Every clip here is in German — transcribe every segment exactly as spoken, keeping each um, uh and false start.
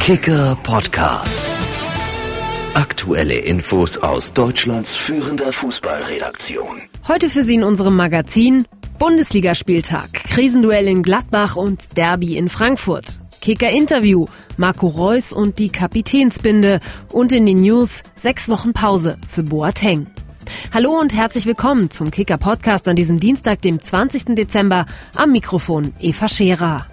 Kicker Podcast. Aktuelle Infos aus Deutschlands führender Fußballredaktion. Heute für Sie in unserem Magazin Bundesligaspieltag, Krisenduell in Gladbach und Derby in Frankfurt. Kicker-Interview, Marco Reus und die Kapitänsbinde und in den News sechs Wochen Pause für Boateng. Hallo und herzlich willkommen zum Kicker-Podcast an diesem Dienstag, dem zwanzigsten Dezember. Am Mikrofon Eva Scherer.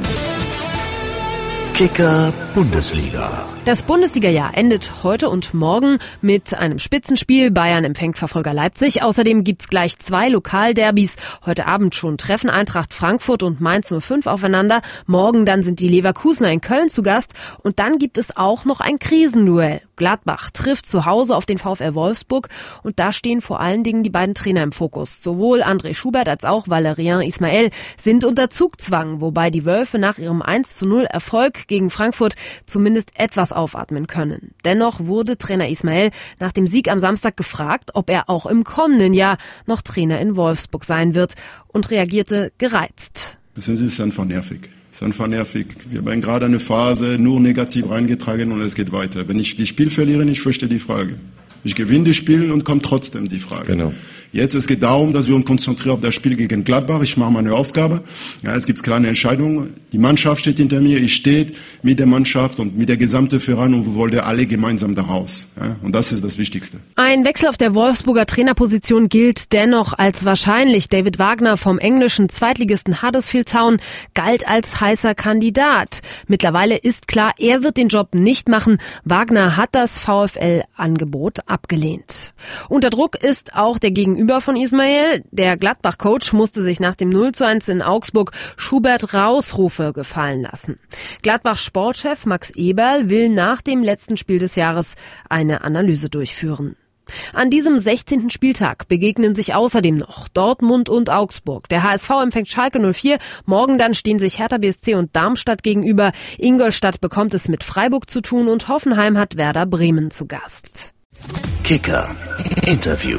Kicker Bundesliga. Das Bundesliga-Jahr endet heute und morgen mit einem Spitzenspiel. Bayern empfängt Verfolger Leipzig. Außerdem gibt's gleich zwei Lokalderbys. Heute Abend schon treffen Eintracht Frankfurt und Mainz null fünf aufeinander. Morgen dann sind die Leverkusener in Köln zu Gast. Und dann gibt es auch noch ein Krisenduell. Gladbach trifft zu Hause auf den VfL Wolfsburg. Und da stehen vor allen Dingen die beiden Trainer im Fokus. Sowohl André Schubert als auch Valérien Ismaël sind unter Zugzwang, wobei die Wölfe nach ihrem eins zu null Erfolg gegen Frankfurt zumindest etwas aufatmen können. Dennoch wurde Trainer Ismaël nach dem Sieg am Samstag gefragt, ob er auch im kommenden Jahr noch Trainer in Wolfsburg sein wird und reagierte gereizt. Das ist einfach nervig. Es ist einfach nervig. Wir haben gerade eine Phase nur negativ reingetragen und es geht weiter. Wenn ich das Spiel verliere, ich verstehe die Frage. Ich gewinne das Spiel und kommt trotzdem die Frage. Genau. Jetzt es geht darum, dass wir uns konzentrieren auf das Spiel gegen Gladbach. Ich mache meine Aufgabe. Ja, es gibt kleine Entscheidungen. Die Mannschaft steht hinter mir. Ich stehe mit der Mannschaft und mit der gesamten Verein und wir wollen alle gemeinsam da raus. Ja, und das ist das Wichtigste. Ein Wechsel auf der Wolfsburger Trainerposition gilt dennoch als wahrscheinlich. David Wagner vom englischen Zweitligisten Huddersfield Town galt als heißer Kandidat. Mittlerweile ist klar, er wird den Job nicht machen. Wagner hat das VfL-Angebot abgelehnt. Unter Druck ist auch der Gegenüber von Ismaël. Der Gladbach-Coach musste sich nach dem null zu eins in Augsburg Schubert Rausrufe gefallen lassen. Gladbach-Sportchef Max Eberl will nach dem letzten Spiel des Jahres eine Analyse durchführen. An diesem sechzehnten Spieltag begegnen sich außerdem noch Dortmund und Augsburg. Der H S V empfängt Schalke null vier. Morgen dann stehen sich Hertha B S C und Darmstadt gegenüber. Ingolstadt bekommt es mit Freiburg zu tun und Hoffenheim hat Werder Bremen zu Gast. Kicker Interview.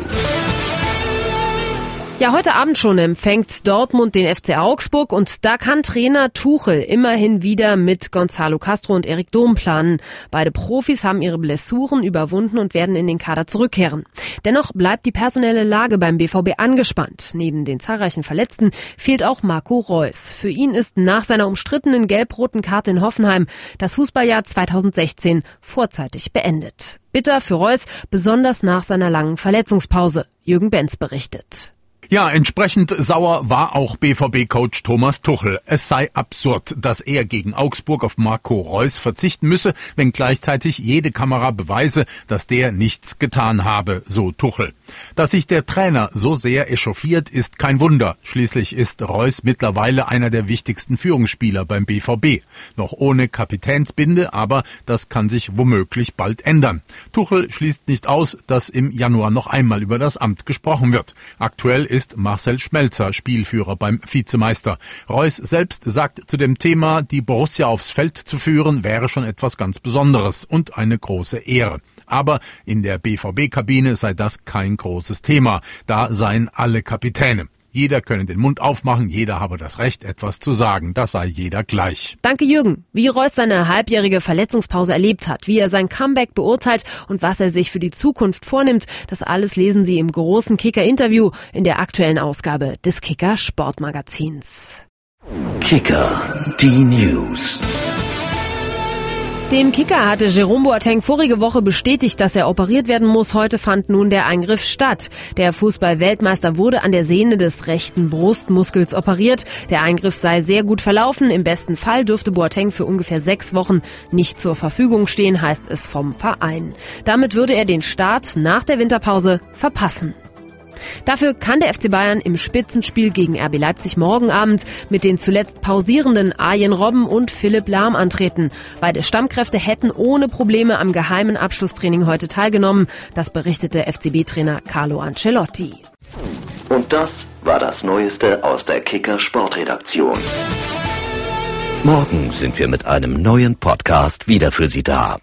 Ja, heute Abend schon empfängt Dortmund den F C Augsburg und da kann Trainer Tuchel immerhin wieder mit Gonzalo Castro und Erik Durm planen. Beide Profis haben ihre Blessuren überwunden und werden in den Kader zurückkehren. Dennoch bleibt die personelle Lage beim B V B angespannt. Neben den zahlreichen Verletzten fehlt auch Marco Reus. Für ihn ist nach seiner umstrittenen gelb-roten Karte in Hoffenheim das Fußballjahr zweitausendsechzehn vorzeitig beendet. Bitter für Reus, besonders nach seiner langen Verletzungspause. Jürgen Benz berichtet. Ja, entsprechend sauer war auch B V B-Coach Thomas Tuchel. Es sei absurd, dass er gegen Augsburg auf Marco Reus verzichten müsse, wenn gleichzeitig jede Kamera beweise, dass der nichts getan habe, so Tuchel. Dass sich der Trainer so sehr echauffiert, ist kein Wunder. Schließlich ist Reus mittlerweile einer der wichtigsten Führungsspieler beim B V B. Noch ohne Kapitänsbinde, aber das kann sich womöglich bald ändern. Tuchel schließt nicht aus, dass im Januar noch einmal über das Amt gesprochen wird. Aktuell ist Marcel Schmelzer Spielführer beim Vizemeister. Reus selbst sagt zu dem Thema, die Borussia aufs Feld zu führen, wäre schon etwas ganz Besonderes und eine große Ehre. Aber in der B V B-Kabine sei das kein großes Thema. Da seien alle Kapitäne. Jeder könne den Mund aufmachen, jeder habe das Recht, etwas zu sagen. Das sei jeder gleich. Danke, Jürgen. Wie Reus seine halbjährige Verletzungspause erlebt hat, wie er sein Comeback beurteilt und was er sich für die Zukunft vornimmt, das alles lesen Sie im großen Kicker-Interview in der aktuellen Ausgabe des Kicker-Sportmagazins. Kicker, die News. Dem Kicker hatte Jerome Boateng vorige Woche bestätigt, dass er operiert werden muss. Heute fand nun der Eingriff statt. Der Fußball-Weltmeister wurde an der Sehne des rechten Brustmuskels operiert. Der Eingriff sei sehr gut verlaufen. Im besten Fall dürfte Boateng für ungefähr sechs Wochen nicht zur Verfügung stehen, heißt es vom Verein. Damit würde er den Start nach der Winterpause verpassen. Dafür kann der F C Bayern im Spitzenspiel gegen R B Leipzig morgen Abend mit den zuletzt pausierenden Arjen Robben und Philipp Lahm antreten. Beide Stammkräfte hätten ohne Probleme am geheimen Abschlusstraining heute teilgenommen. Das berichtete F C B-Trainer Carlo Ancelotti. Und das war das Neueste aus der Kicker Sportredaktion. Morgen sind wir mit einem neuen Podcast wieder für Sie da.